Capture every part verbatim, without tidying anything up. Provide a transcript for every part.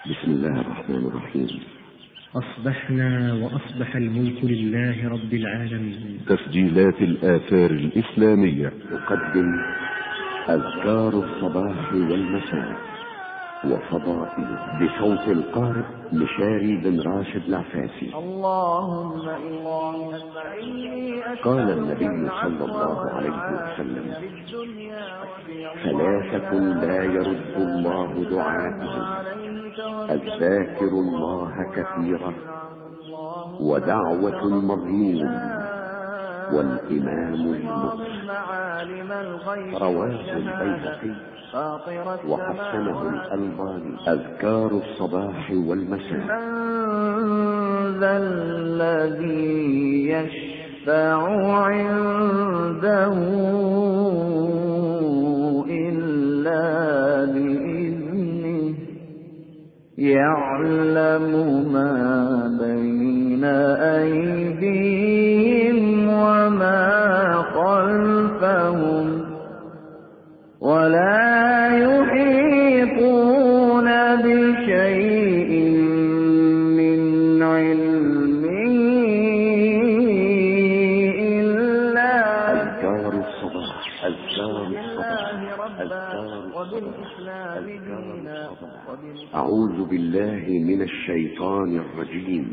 بسم الله الرحمن الرحيم. أصبحنا وأصبح الملك لله رب العالمين. تسجيلات الآثار الإسلامية تقدم أذكار الصباح والمساء وفضائله بصوت القارئ مشاري بن راشد العفاسي. اللهم إني قال النبي صلى الله عليه وسلم: ثلاثة لا يرد الله دعاءهم: الذاكر الله كثيرا، ودعوة مظلوم، والإمام المقسط. رواه البيهقي وحسنه الألباني. أذكار الصباح والمساء. من ذا الذي يشفع عنده إلا بإذنه، يعلم ما بين أيديهم وما خلفهم، ولا يحيطون بشيء من علمه إلا. أذكار الصباح. أذكار الصباح. أعوذ بالله من الشيطان الرجيم.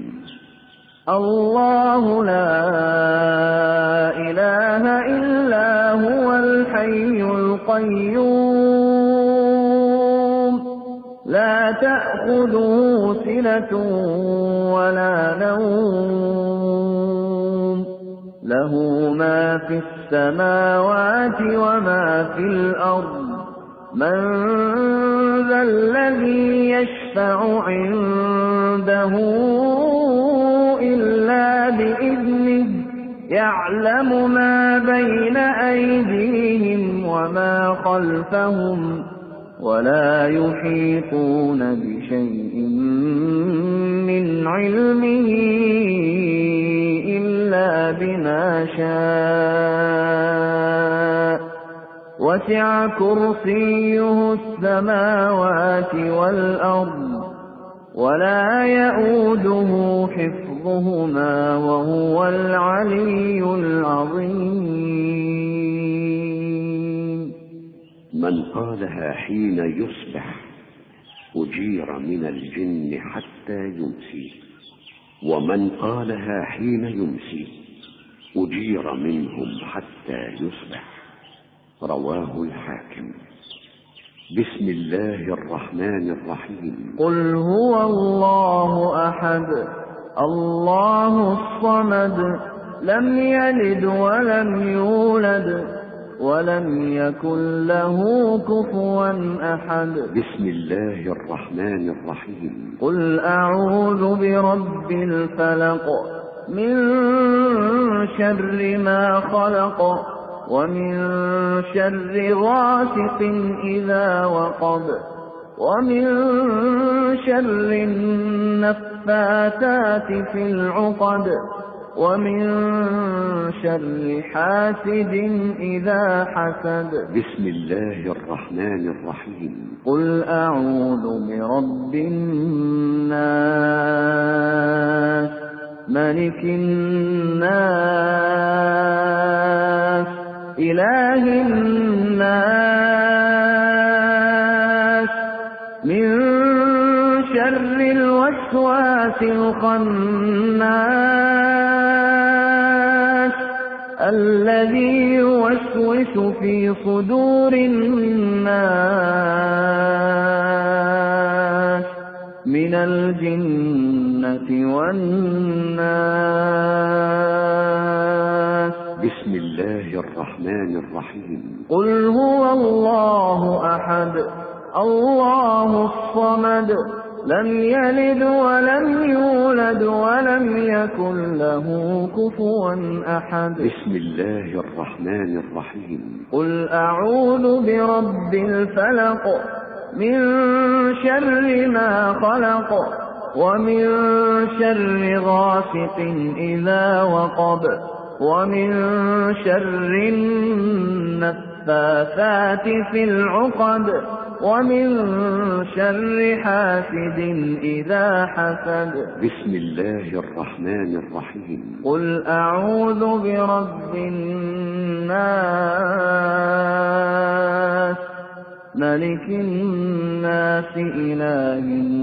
الله لا إله إلا هو الحي القيوم، لا تأخذه سنة ولا نوم، له ما في السماوات وما في الأرض. من ذا الذي يشفع عنده إلا بإذنه، يعلم ما بين أيديهم وما خلفهم، ولا يحيطون بشيء من علمه إلا بما شاء. وسع كرسيه السماوات والأرض، ولا يؤوده حفظهما، وهو العلي العظيم. من قالها حين يصبح أجير من الجن حتى يمسي، ومن قالها حين يمسي أجير منهم حتى يصبح. رواه الحاكم. بسم الله الرحمن الرحيم. قل هو الله أحد، الله الصمد، لم يلد ولم يولد، ولم يكن له كفوا أحد. بسم الله الرحمن الرحيم. قل أعوذ برب الفلق، من شر ما خلق، ومن شر غاسق إذا وقب، ومن شر النفاثات في العقد، ومن شر حاسد إذا حسد. بسم الله الرحمن الرحيم. قل أعوذ برب الناس، ملك الناس، إله الناس، من شر الوسواس الخناس، الذي يوسوس في صدور الناس، من الجنة والناس. بسم الله الرحمن الرحيم. قل هو الله أحد، الله الصمد، لم يلد ولم يولد، ولم يكن له كفوا أحد. بسم الله الرحمن الرحيم. قل أعوذ برب الفلق، من شر ما خلق، ومن شر غاسق إذا وقب، ومن شر النفاثات في العقد، ومن شر حاسد إذا حسد. بسم الله الرحمن الرحيم. قل أعوذ برب الناس ملك الناس إله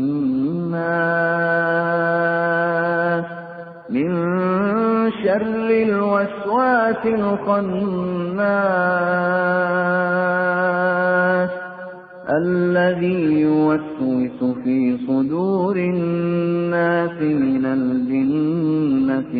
الناس من شر الوسواس الخناس الذي يوسوس في صدور الناس من الجنة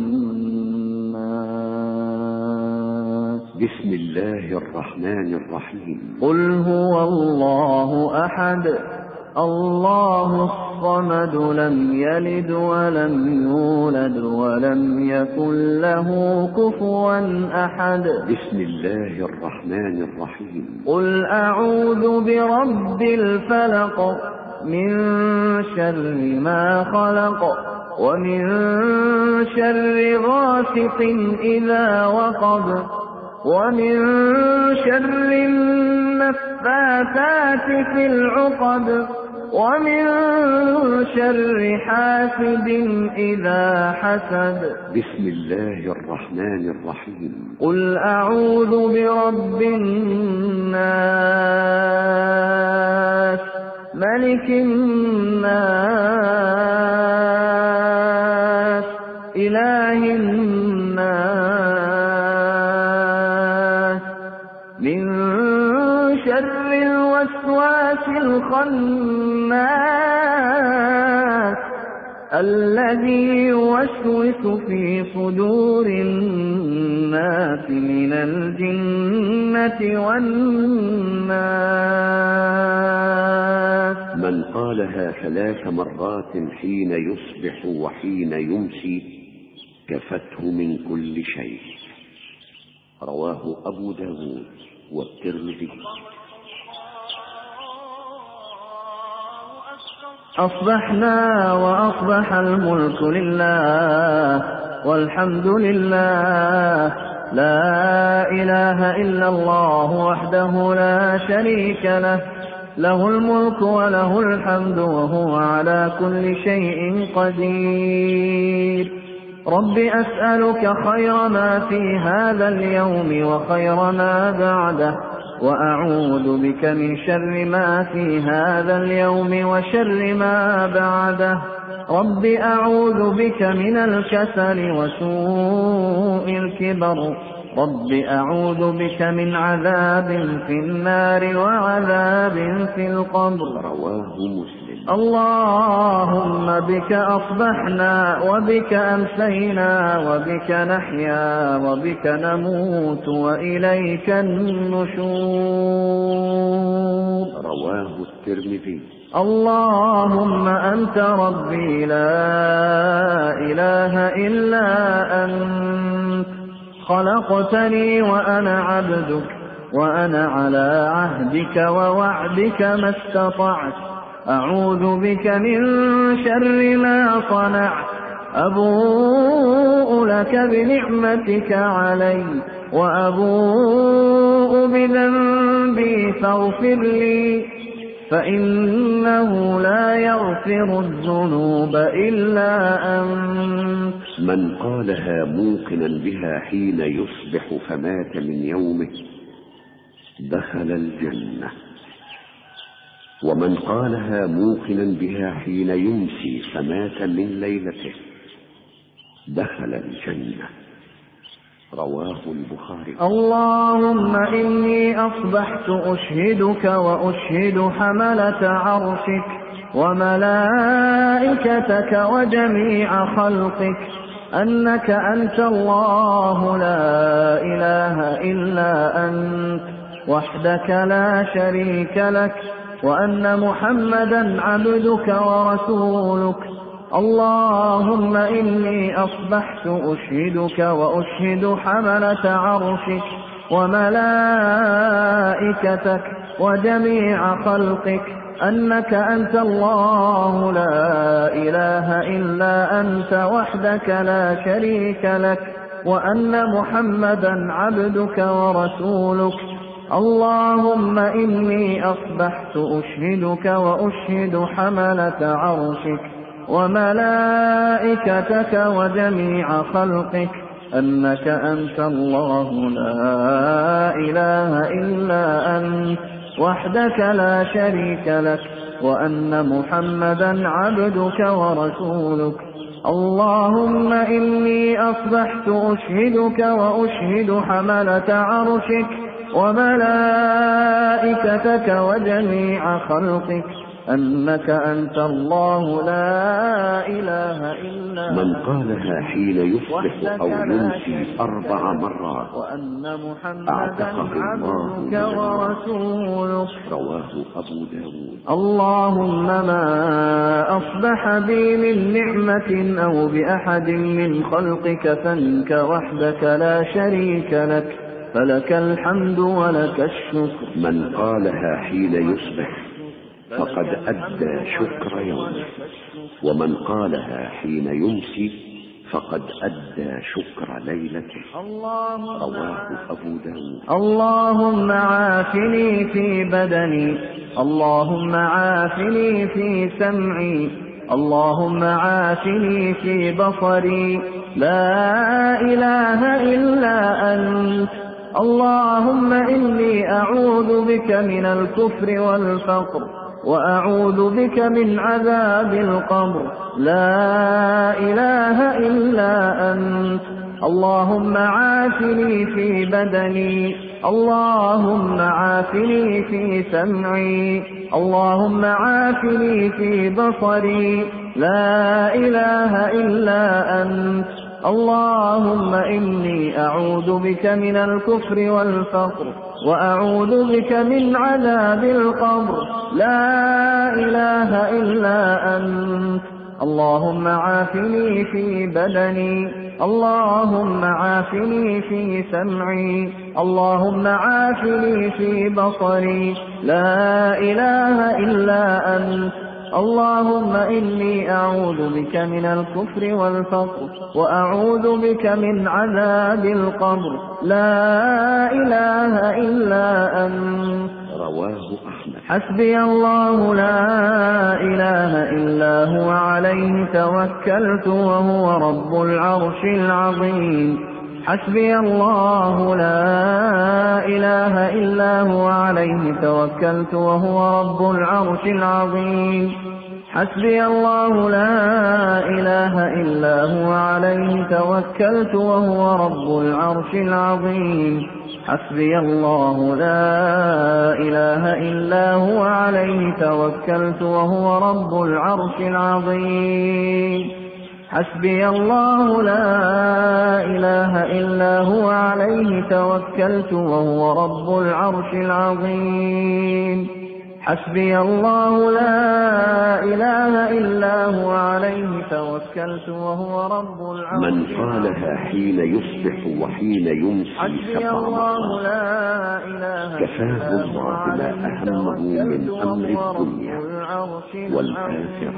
والناس. بسم الله الرحمن الرحيم. قل هو الله أحد الله الصمد لم يلد ولم يولد ولم يكن له كفوا أحد. بسم الله الرحمن الرحيم. قل أعوذ برب الفلق من شر ما خلق ومن شر غاسق إذا وقب ومن شر النفاثات في العقد ومن شر حاسد إذا حسد. بسم الله الرحمن الرحيم. قل أعوذ برب الناس ملك الناس إله الناس من شر الوسواس الخناس الذي يوسوس في صدور الناس من الجنة والناس. من قالها ثلاث مرات حين يصبح وحين يمسي كفته من كل شيء. رواه أبو داود والترمذي. أصبحنا وأصبح الملك لله والحمد لله لا إله إلا الله وحده لا شريك له له الملك وله الحمد وهو على كل شيء قدير. رب أسألك خير ما في هذا اليوم وخير ما بعده وأعوذ بك من شر ما في هذا اليوم وشر ما بعده. رب أعوذ بك من الكسل وسوء الكبر. رب أعوذ بك من عذاب في النار وعذاب في القبر. رواه مسلم. اللهم بك أصبحنا وبك أمسينا وبك نحيا وبك نموت وإليك النشور. رواه الترمذي. اللهم أنت ربي لا إله إلا أنت خلقتني وأنا عبدك وأنا على عهدك ووعدك ما استطعت. أعوذ بك من شر ما صنعت. أبوء لك بنعمتك علي وأبوء بذنبي فاغفر لي فإنه لا يغفر الذنوب إلا أنت. من قالها موقنا بها حين يصبح فمات من يومه دخل الجنة، ومن قالها موقنا بها حين يمسي فمات من ليلته دخل الجنة. رواه البخاري. اللهم إني أصبحت أشهدك وأشهد حملة عرشك وملائكتك وجميع خلقك أنك أنت الله لا إله إلا أنت وحدك لا شريك لك وأن محمدا عبدك ورسولك. اللهم إني أصبحت أشهدك وأشهد حملة عرشك وملائكتك وجميع خلقك أنك أنت الله لا إله إلا أنت وحدك لا شريك لك وأن محمدا عبدك ورسولك. اللهم إني أصبحت أشهدك وأشهد حملة عرشك وملائكتك وجميع خلقك أنك أنت الله لا إله إلا أنت وحدك لا شريك لك وأن محمدا عبدك ورسولك. اللهم إني أصبحت أشهدك وأشهد حملة عرشك وملائكتك وجميع خلقك أنك أنت الله لا إله إلا من قالها حين يصبح أو يمسي أربع مرات وأن محمدا أعتقه الله عبدك ورسولك. رواه أبو داود. اللهم ما أصبح بي من نعمة أو بأحد من خلقك فمنك وحدك لا شريك لك فلك الحمد ولك الشكر. من قالها حين يصبح فقد أدى شكر يومه، ومن قالها حين يمسي فقد أدى شكر ليلته. رواه أبو داود. اللهم عافني في بدني، اللهم عافني في سمعي، اللهم عافني في بصري، لا إله إلا أنت. اللهم إني أعوذ بك من الكفر والفقر وأعوذ بك من عذاب القبر، لا إله إلا أنت. اللهم عافني في بدني، اللهم عافني في سمعي، اللهم عافني في بصري، لا إله إلا أنت. اللهم إني أعوذ بك من الكفر والفقر وأعوذ بك من عذاب القبر، لا إله إلا أنت. اللهم عافني في بدني، اللهم عافني في سمعي، اللهم عافني في بصري، لا إله إلا أنت. اللهم إني أعوذ بك من الكفر والفقر وأعوذ بك من عذاب القبر، لا إله إلا أنت. رواه أحمد. حسبي الله لا إله إلا هو عليه توكلت وهو رب العرش العظيم. حسبي الله لا إله إلا هو عليه توكلت وهو رب العرش العظيم. حسبي الله لا إله إلا هو عليه توكلت وهو رب العرش العظيم. حسبي الله لا إله إلا هو عليه توكلت وهو رب العرش العظيم. حسبي الله لا إله إلا هو عليه توكلت وهو رب العرش العظيم. حسبي الله لا إله إلا هو عليه توكلت وهو رب العرش العظيم. من قالها حين يصبح وحين يمسي سبع مرات كفاه الله ما أهمه من أمر الدنيا والآخرة.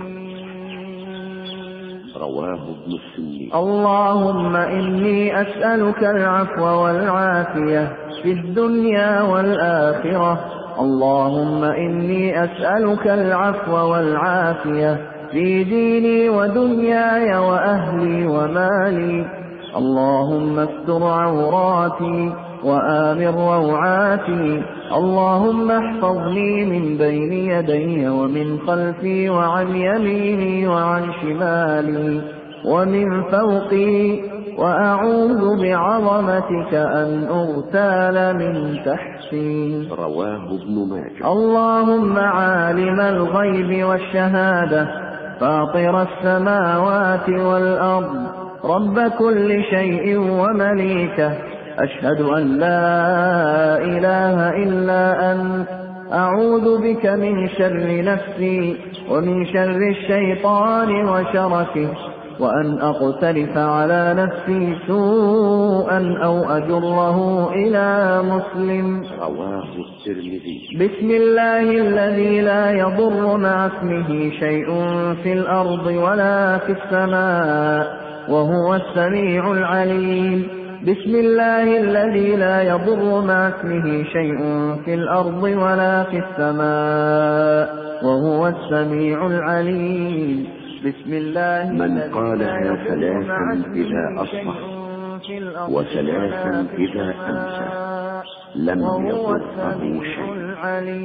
رواه ابن السني. اللهم إني أسألك العفو والعافية في الدنيا والآخرة. اللهم إني أسألك العفو والعافية في ديني ودنياي وأهلي ومالي. اللهم استر عوراتي وآمن روعاتي. اللهم احفظني من بين يدي ومن خلفي وعن يميني وعن شمالي ومن فوقي، وأعوذ بعظمتك أن أغتال من تحتي. رواه ابن ماجه. اللهم عالم الغيب والشهادة فاطر السماوات والأرض رب كل شيء ومليكه، أشهد أن لا إله إلا أنت. أعوذ بك من شر نفسي ومن شر الشيطان وشركه، وأن أقترف على نفسي سوءا أو أجره إلى مسلم. رواه الترمذي. بسم الله الذي لا يضر مع اسمه شيء في الأرض ولا في السماء وهو السميع العليم. بسم الله الذي لا يضر مع اسمه شيء في الأرض ولا في السماء وهو السميع العليم. بسم الله من قالها ثلاثا إذا أصبح وثلاثا إذا أمسى لم يضره شيء.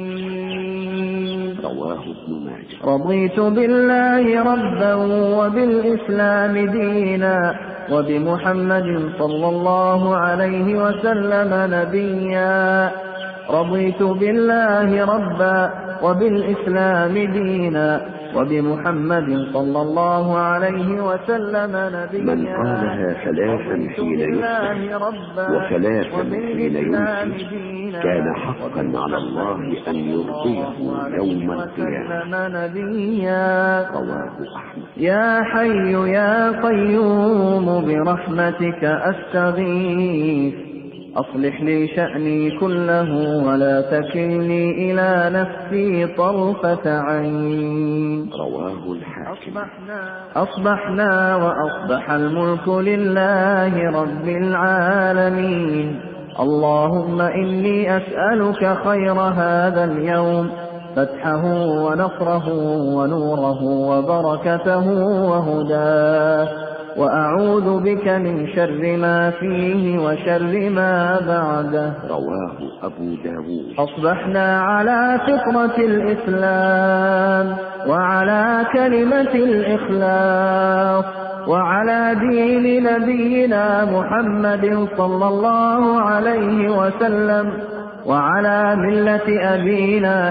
رواه ابن ماجه. رضيت بالله ربا وبالإسلام دينا وبمحمد صلى الله عليه وسلم نبيا. رضيت بالله ربا وبالإسلام دينا وبمحمد صلى الله عليه وسلم نبيا. من قالها ثلاثا حين يصبح وثلاثا حين يمسي كان حقا على الله أن يرضيه يوم القيامة. رواه أحمد. يا حي يا قيوم برحمتك أستغيث أصلح لي شأني كله ولا تكلني إلى نفسي طرفة عين. رواه الحاكم. أصبحنا وأصبح الملك لله رب العالمين. اللهم إني أسألك خير هذا اليوم فتحه ونصره ونوره وبركته وهداه وأعوذ بك من شر ما فيه وشر ما بعده. رواه أبو داود. أصبحنا على فطرة الإسلام وعلى كلمة الإخلاص وعلى دين نبينا محمد صلى الله عليه وسلم وعلى ملة أبينا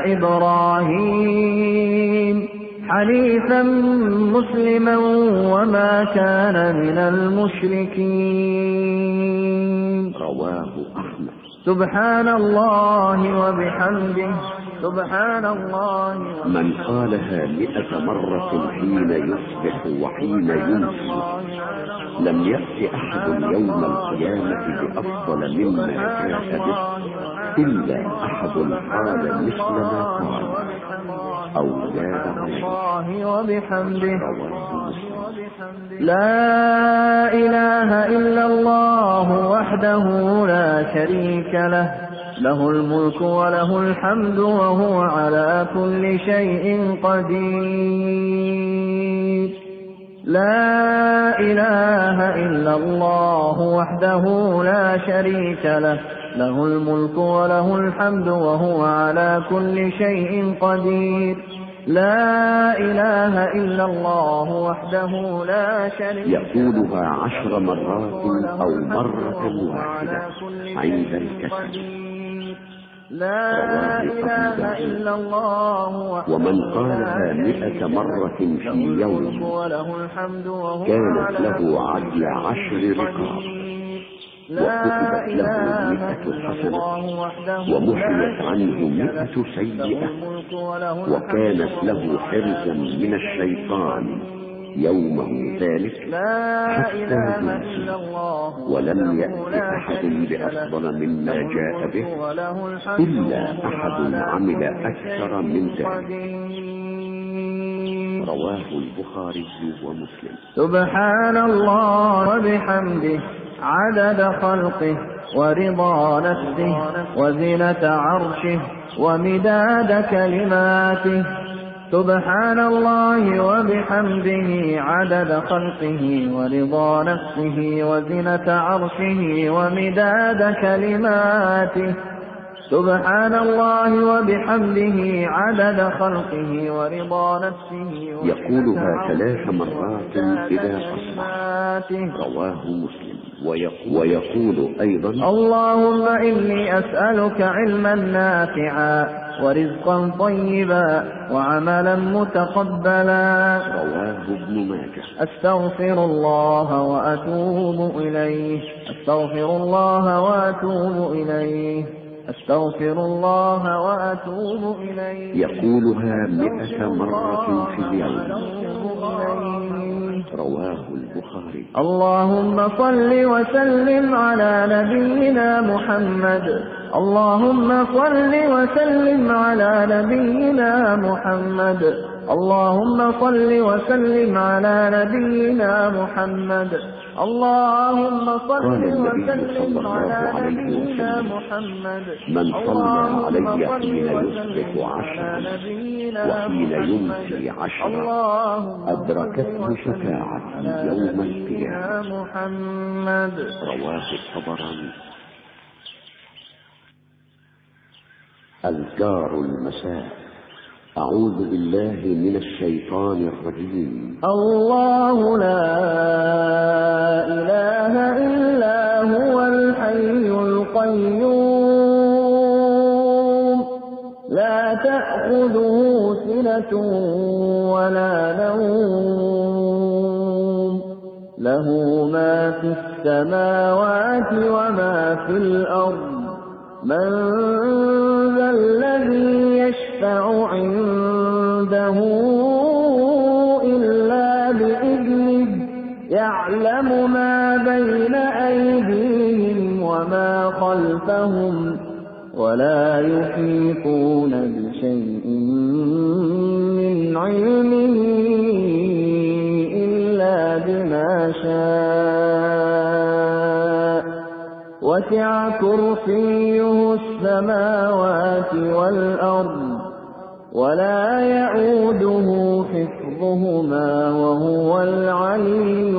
إبراهيم حنيفا مسلما وما كان من المشركين. رواه أحمد. سبحان الله وبحمده سبحان الله وبحمده. من قالها مئة مرة حين يصبح وحين يمسي لم يأت أحد يوم القيامة بأفضل مما جاء به إلا أحد قال مثل ما قال أو زاد الله وبحمده. لا إله إلا الله وحده لا شريك له له الملك وله الحمد وهو على كل شيء قدير. لا إله إلا الله وحده لا شريك له له الملك وله الحمد وهو على كل شيء قدير. لا إله إلا الله وحده لا شريك له. يقولها عشر مرات أو مرة واحدة عند الكسل. لا إله إلا الله. ومن قالها مئة مرة في يوم كانت له عدل عشر رقاب وكتبت له مئة حسنة ومحيت عنه مئة سيئة وكانت له حرزا من الشيطان يومه ذلك حتى يمسي ولم يأت أحد بأفضل مما جاء به إلا أحد عمل أكثر من ذلك. رواه البخاري ومسلم. سبحان الله وبحمده عدد خلقه ورضا نفسه وزنة عرشه ومداد كلماته. سبحان الله وبحمده عدد خلقه ورضا نفسه وزنة عرشه ومداد كلماته. سبحان الله وبحمده عدد خلقه ورضا نفسه. يقولها ثلاث مرات إذا أصبح. رواه مسلم. ويقول, ويقول أيضا اللهم إني أسألك علما نافعا ورزقا طيبا وعملا متقبلا. رواه ابن ماجه. أستغفر الله وأتوب إليه أستغفر الله وأتوب إليه أستغفر الله وأتوب إليه. يقولها مئة مرة في اليوم. رواه البخاري. اللهم صل وسلم على نبينا محمد اللهم صل وسلم على نبينا محمد اللهم صل وسلم على نبينا محمد اللهم صل قال النبي وسلم صلى الله على عليه نبينا وسلم: محمد. من صلى علي اللهم صل حين وسلم يصبح على عشرا نبينا وحين محمد. يمسي عشرا اللهم صل أدركته وسلم شفاعتي على يوم نبينا القيامة. محمد. رواه الطبراني. أذكار المساء. أعوذ بالله من الشيطان الرجيم. الله لا إله إلا هو الحي القيوم لا تأخذه سنة ولا نوم له ما في السماوات وما في الأرض من ذا الذي يشفع عنده إلا بإذنه يعلم ما بين أيديهم وما خلفهم ولا يحيطون بشيء من علمه إلا بما شاء وسع كرسيه السماوات والأرض ولا يئوده حفظهما وهو العلي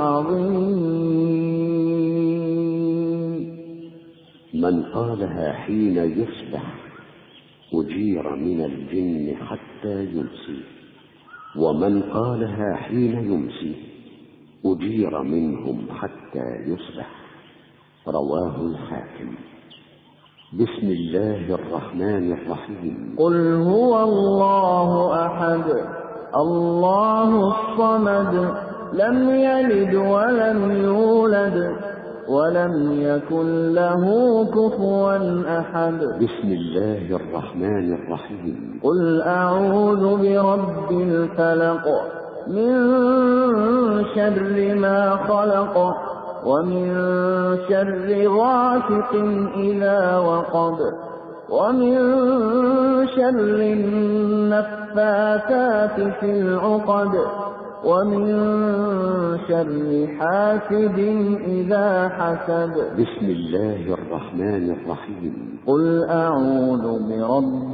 العظيم. من قالها حين يصبح أجير من الجن حتى يمسي، ومن قالها حين يمسي أجير منهم حتى يصبح. رواه الحاكم. بسم الله الرحمن الرحيم. قل هو الله أحد الله الصمد لم يلد ولم يولد ولم يكن له كفوا أحد. بسم الله الرحمن الرحيم. قل أعوذ برب الفلق من شر ما خلق ومن شر غاسق إذا وقب ومن شر النفاثات في العقد ومن شر حاسد إذا حسد. بسم الله الرحمن الرحيم. قل أعوذ برب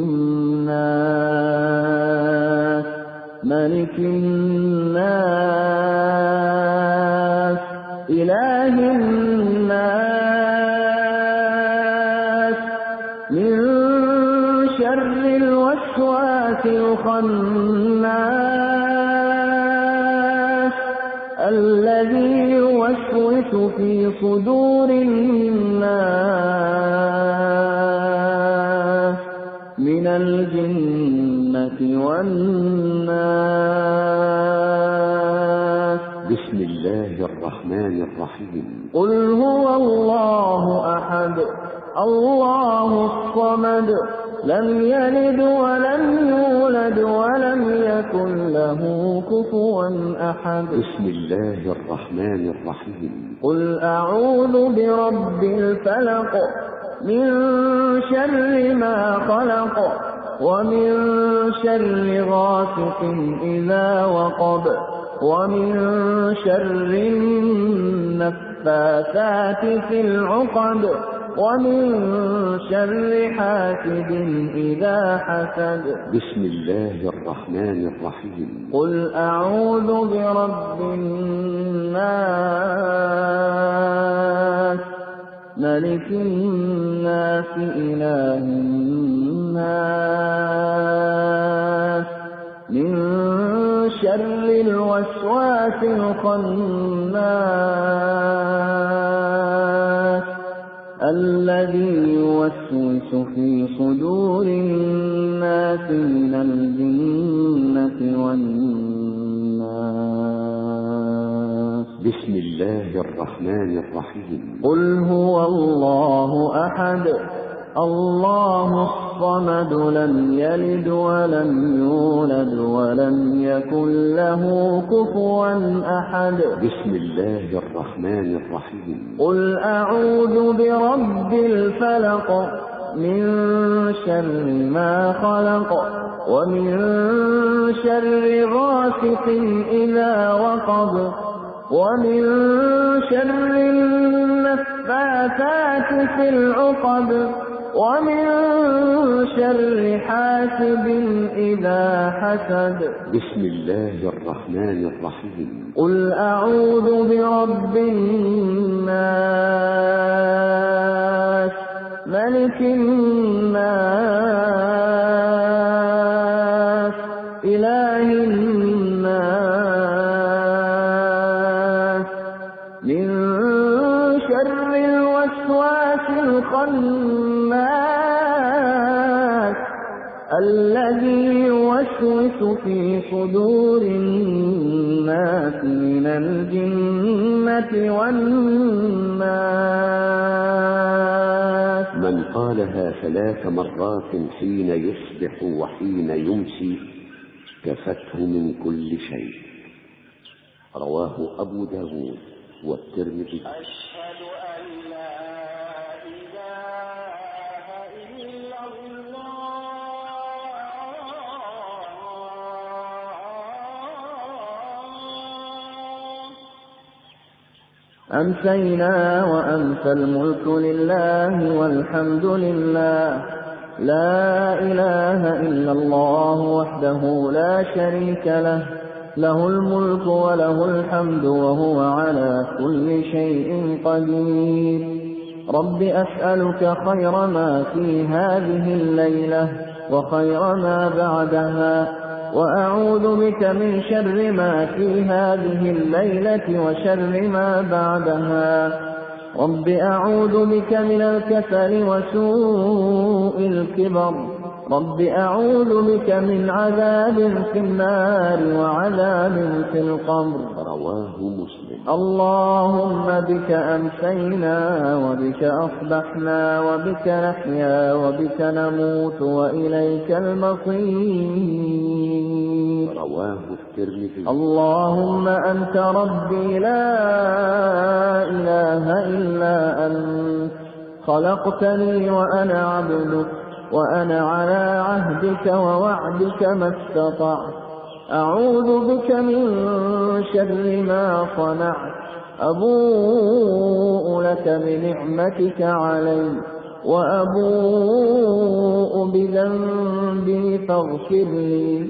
الناس ملك الناس إله الناس من شر الوسواس الخناس الذي يوسوس في صدور الناس من الجنة والناس. بسم الله الرحمن الرحيم. قل هو الله أحد الله الصمد لم يلد ولم يولد ولم يكن له كفوا أحد. بسم الله الرحمن الرحيم. قل أعوذ برب الفلق من شر ما خلق ومن شر غاسق إذا وقب ومن شر النفاثات في العقد ومن شر حاسد إذا حسد. بسم الله الرحمن الرحيم. قل أعوذ برب الناس ملك الناس إله الناس من شر الوسواس الخناس الذي يوسوس في صدور الناس من الجنة والناس. بسم الله الرحمن الرحيم. قل هو الله أحد الله الصمد لم يلد ولم يولد ولم يكن له كفوا أحد. بسم الله الرحمن الرحيم. قل أعوذ برب الفلق من شر ما خلق ومن شر غاسق إذا وقب ومن شر النفاثات في العقد ومن شر حاسد إذا حسد. بسم الله الرحمن الرحيم. قل أعوذ برب الناس ملك الناس إله الناس من شر الوسواس الخناس الذي يوسوس في صدور الناس من الجنة والناس. من قالها ثلاث مرات حين يصبح وحين يمسي كفته من كل شيء. رواه أبو داود والترمذي. أشهد أن لا إله إلا الله. أمسينا وأمسى الملك لله والحمد لله لا إله إلا الله وحده لا شريك له له الملك وله الحمد وهو على كل شيء قدير. رب أسألك خير ما في هذه الليلة وخير ما بعدها وأعوذ بك من شر ما في هذه الليلة وشر ما بعدها. رب أعوذ بك من الكسل وسوء الكبر. رب أعوذ بك من عذاب في النار وعذاب في القبر. رواه مسلم. اللهم بك أمسينا وبك أصبحنا وبك نحيا وبك نموت وإليك المصير. رواه الترمذي. اللهم أنت ربي لا إله إلا أنت خلقتني وأنا عبدك وأنا على عهدك ووعدك ما استطعت. أعوذ بك من شر ما صنعت. أبوء لك بنعمتك علي وأبوء بذنبي فاغفر لي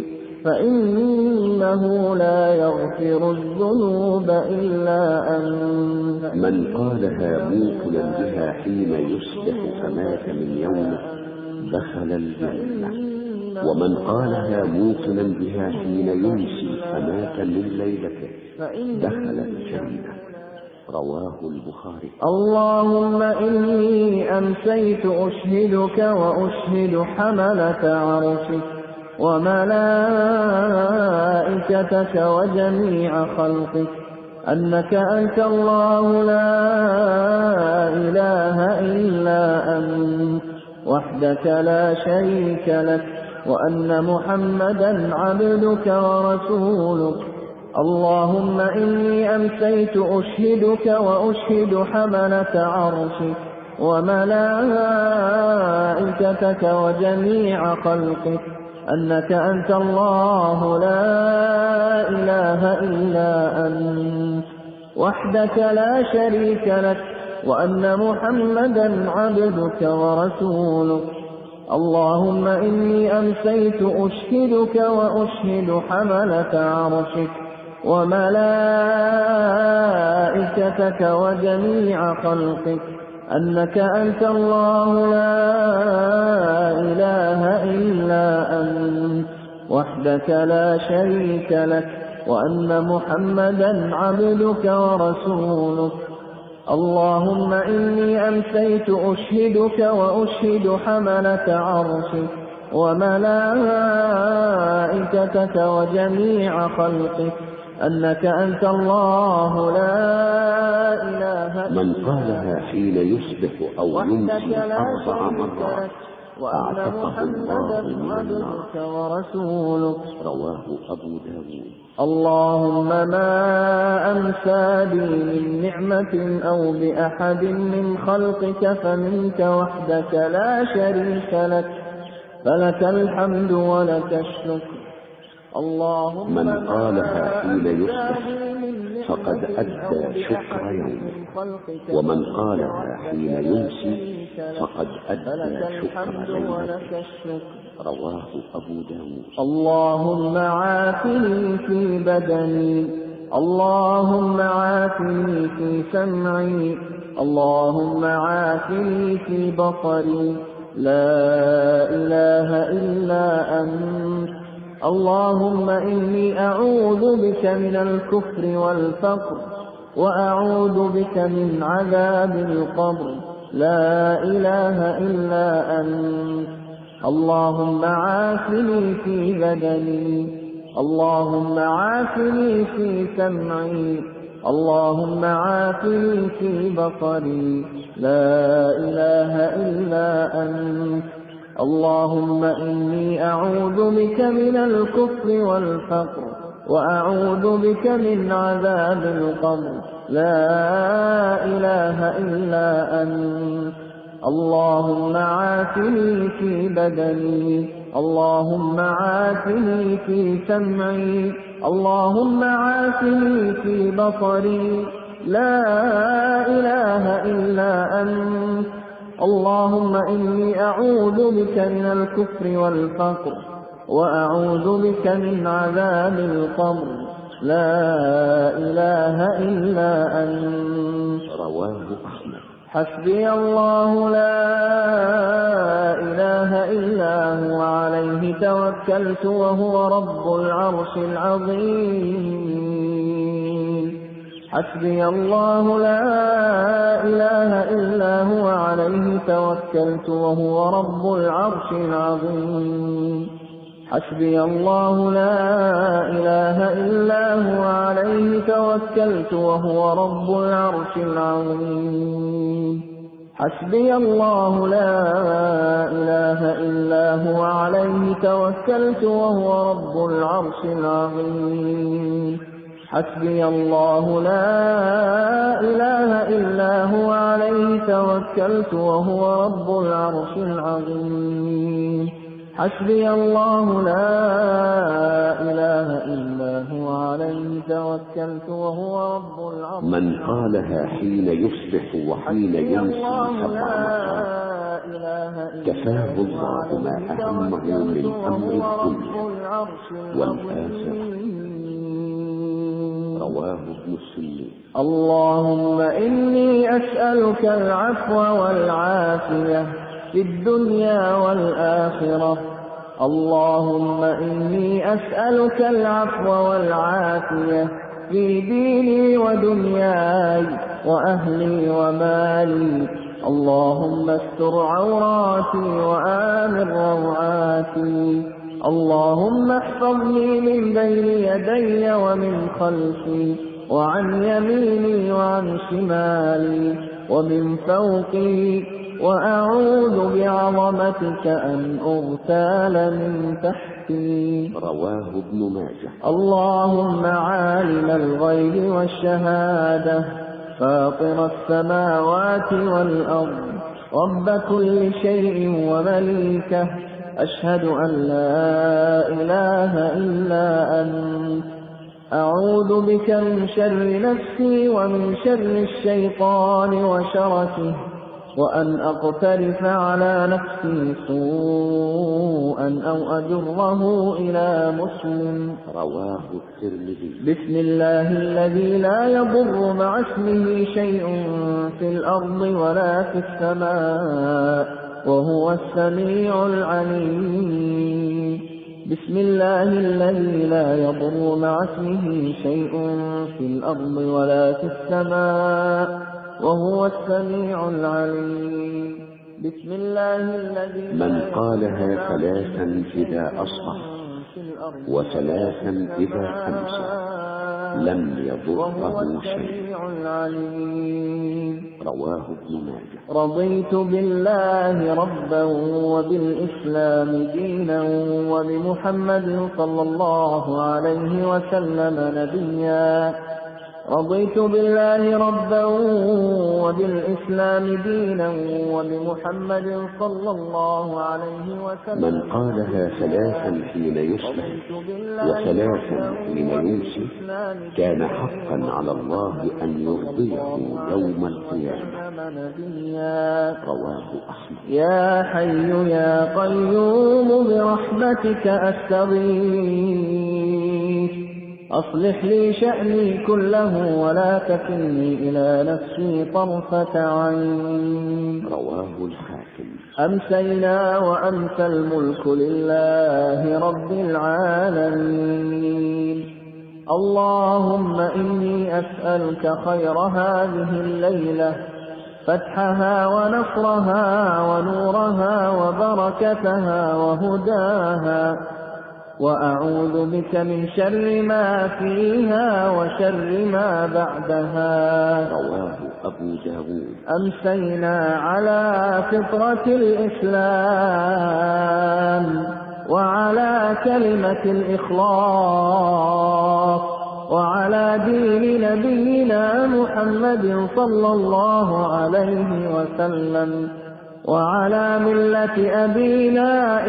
فإنه لا يغفر الذنوب إلا أنت. من قالها موقنا بها حين يصبح فمات من يومه دخل الجنة. ومن قالها موقنا بها حين يمسي فمات من ليلته دخل الجنة. رواه البخاري. اللهم إني أمسيت أشهدك وأشهد حملة عرشك وملائكتك وجميع خلقك أنك أنت الله لا إله إلا أنت وحدك لا شريك لك وأن محمدا عبدك ورسولك. اللهم إني أمسيت أشهدك وأشهد حملة عرشك وملائكتك وجميع خلقك أنك أنت الله لا إله إلا أنت وحدك لا شريك لك وأن محمدا عبدك ورسولك. اللهم إني أمسيت أشهدك وأشهد حملة عرشك وملائكتك وجميع خلقك أنك أنت الله لا إله إلا أنت وحدك لا شريك لك وأن محمدا عبدك ورسولك. اللهم إني أمسيت أشهدك وأشهد حملة عرشك وملائكتك وجميع خلقك أنك أنت الله لا إله إلا أنت. من قالها حين يصبح أو يمسي أربع مرات أعتقه الله من النار. ورسولك. رواه أبو داود. اللهم ما أمسى بي من نعمة أو بأحد من خلقك فمنك وحدك لا شريك لك فلك الحمد ولك الشكر. اللهم من قالها حين يصبح فقد أدى شكر يومه، ومن قالها حين يمسي فقد أدى شكر ليلته. رواه أبو داود. اللهم عافني في بدني، اللهم عافني في سمعي، اللهم عافني في بصري، لا إله إلا أنت. اللهم إني أعوذ بك من الكفر والفقر، وأعوذ بك من عذاب القبر، لا إله إلا أنت. اللهم عافني في بدني، اللهم عافني في سمعي، اللهم عافني في بصري، لا إله إلا أنت. اللهم إني أعوذ بك من الكفر والفقر، وأعوذ بك من عذاب القبر، لا إله إلا أنت. اللهم عافني في بدني، اللهم عافني في سمعي، اللهم عافني في بصري، لا إله إلا أنت. اللهم إني أعوذ بك من الكفر والفقر، وأعوذ بك من عذاب القبر، لا إله إلا أنت. رواه أحمد. حسبي الله لا إله إلا هو عليه توكلت وهو رب العرش العظيم. حسبي الله لا إله إلا هو عليه توكلت وهو رب العرش العظيم. حسبي الله لا إله إلا هو عليه توكلت وهو رب العرش العظيم. حسبي الله لا إله إلا هو عليه توكلت وهو رب العرش العظيم. حسبي الله لا إله إلا هو عليه توكلت وهو رب العرش العظيم. حسبي الله لا إله إلا هو عليه توكلت وهو رب العرش. من قالها حين يصبح وحين يمسي سبع مرات كفاه الله ما أهمه من أمر الدنيا والآخرة. رواه ابن السنين. اللهم إني أسألك العفو والعافية في الدنيا والآخرة. اللهم إني أسألك العفو والعافية في ديني ودنياي وأهلي ومالي. اللهم استر عوراتي وآمن روعاتي. اللهم احفظني من بين يدي ومن خلفي وعن يميني وعن شمالي ومن فوقي، وأعوذ بعظمتك أن أغتال من تحتي. رواه ابن ماجه. اللهم عالم الغيب والشهادة، فاطر السماوات والأرض، رب كل شيء ومليكه، أشهد أن لا إله إلا أنت. أعوذ بك من شر نفسي ومن شر الشيطان وشركه، وأن أقترف على نفسي سوءا أو أجره إلى مسلم. رواه الترمذي. بسم الله الذي لا يضر مع اسمه شيء في الأرض ولا في السماء وهو السميع العليم. بسم الله الذي لا يضر مع اسمه شيء في الأرض ولا في السماء وهو السميع العليم. بسم الله الذي من قالها ثلاثا إذا أصبح وثلاثا إذا أمسى لم يضره شيء. رواه ابن ماجه. رضيت بالله ربا وبالإسلام دينا وبمحمد صلى الله عليه وسلم نبيا. رضيت بالله ربا وبالإسلام دينا وبمحمد صلى الله عليه وسلم. من قالها ثلاثا حين يصبح وثلاثا حين يمسي كان حقا على الله أن يرضيه يوم القيامة. رواه أحمد. يا حي يا قيوم برحمتك أستغيث أصلح لي شأني كله ولا تكلني إلى نفسي طرفة عين. رواه الحاكم. أمسينا وأمسى الملك لله رب العالمين. اللهم إني أسألك خير هذه الليلة، فتحها ونصرها ونورها وبركتها وهداها، وأعوذ بك من شر ما فيها وشر ما بعدها. رواه أبو داود. أمسينا على فطرة الإسلام وعلى كلمة الإخلاص وعلى دين نبينا محمد صلى الله عليه وسلم وعلى ملة أبينا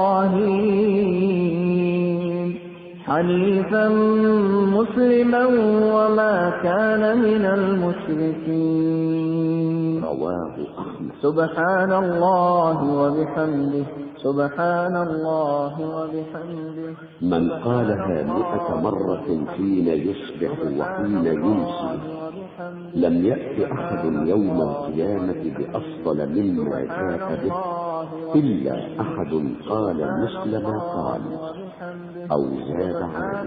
إبراهيم حنيفا مسلما وما كان من المشركين. رواه أحمد. سبحان الله وبحمده سبحان الله وبحمده. من قالها مئة مرة حين يصبح وحين يمسي لم يأت أحد يوم القيامة بأفضل مما جاء به إلا أحد قال مثل ما قال أو زاد عليه.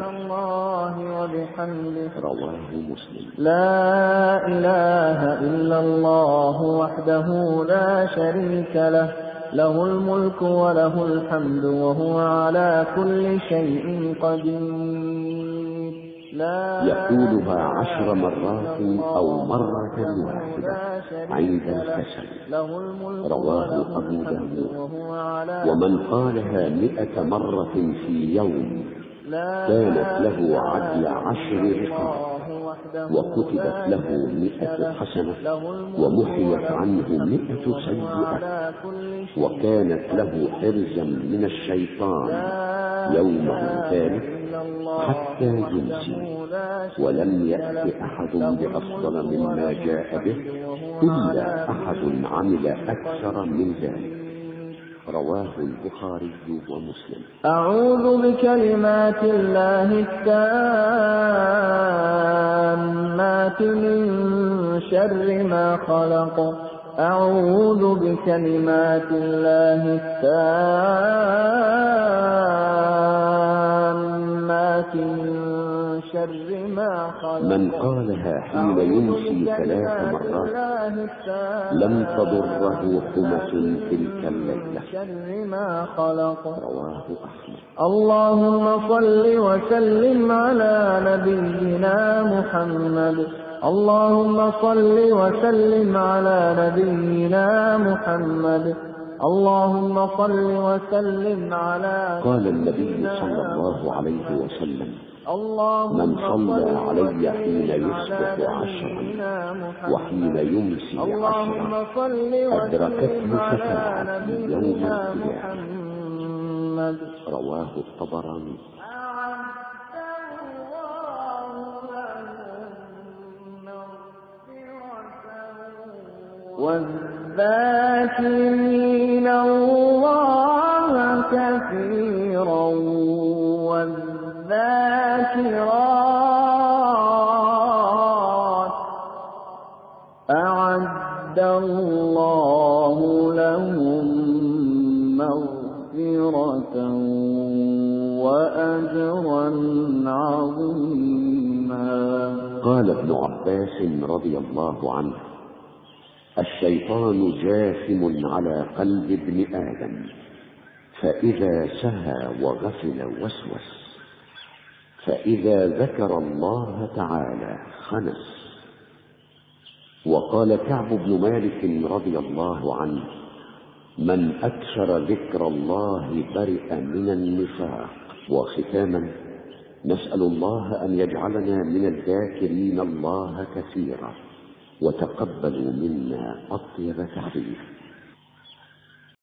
رواه مسلم. لا إله إلا الله وحده لا شريك له، له الملك وله الحمد وهو على كل شيء قدير. يقولها عشر مرات أو مرة واحدة عند الكسل. رواه أبو داود. ومن قالها مئة مرة في يوم كانت له عدل عشر رقاب وكتبت له مئة حسنة ومحيت عنه مئة سيئة وكانت له حرزا من الشيطان يومه ذلك حتى يمسي ولم يأت أحد بأفضل مما جاء به إلا أحد عمل أكثر من ذلك. رواه البخاري ومسلم. أعوذ بكلمات الله التامات من شر ما خلق. أعوذ بكلمات الله التامات من شر ما خلق. من قالها حين يمسي ثلاث مرات لم تضره حمة تلك الليلة. رواه أحمد. اللهم صل وسلم على نبينا محمد. اللهم صل وسلم على نبينا محمد. اللهم صل وسلم على. قال النبي صلى الله عليه وسلم: من صلى علي حين يصبح عشرا وحين يمسي عشرا أدركته شفاعتي يوم القيامة. رواه الطبراني. والذاكرين الله كثيرا والذاكرات أعد الله لهم مغفرة وأجرا عظيما. قال ابن عباس رضي الله عنه: الشيطان جاثم على قلب ابن آدم، فإذا سهى وغفل وسوس، فإذا ذكر الله تعالى خنس. وقال كعب بن مالك رضي الله عنه: من أكثر ذكر الله برئ من النفاق. وختاما، نسأل الله أن يجعلنا من الذاكرين الله كثيرا، وتقبلوا منا أطيب تحريف.